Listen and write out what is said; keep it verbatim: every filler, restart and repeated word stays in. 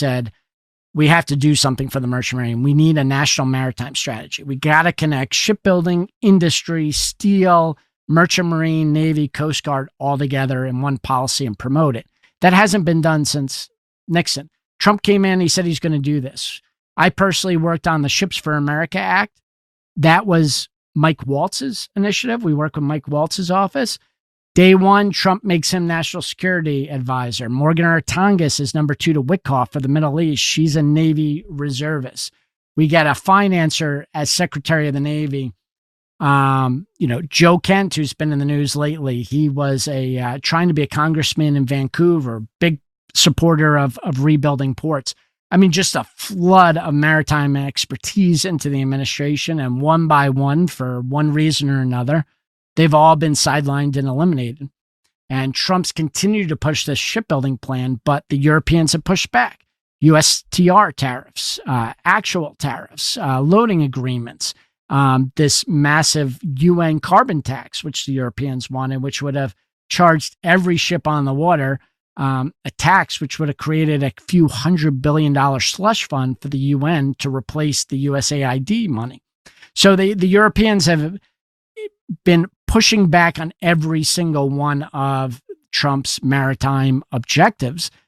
said, we have to do something for the merchant marine. We need a national maritime strategy. We got to connect shipbuilding, industry, steel, merchant marine, Navy, Coast Guard all together in one policy and promote it. That hasn't been done since Nixon. Trump came in, he said he's going to do this. I personally worked on the Ships for America Act. That was Mike Waltz's initiative. We work with Mike Waltz's office. Day one, Trump makes him national security advisor. Morgan Ortagus is number two to Witkoff for the Middle East. She's a Navy reservist. We get a financer as Secretary of the Navy. Um, you know, Joe Kent, who's been in the news lately, he was a uh, trying to be a congressman in Vancouver, big supporter of, of rebuilding ports. I mean, just a flood of maritime expertise into the administration, and one by one, for one reason or another, they've all been sidelined and eliminated. And Trump's continued to push this shipbuilding plan, but the Europeans have pushed back. U S T R tariffs, uh, actual tariffs, uh, loading agreements, um, this massive U N carbon tax, which the Europeans wanted, which would have charged every ship on the water um, a tax, which would have created a few hundred billion dollar slush fund for the U N to replace the U S A I D money. So the, the Europeans have been pushing back on every single one of Trump's maritime objectives.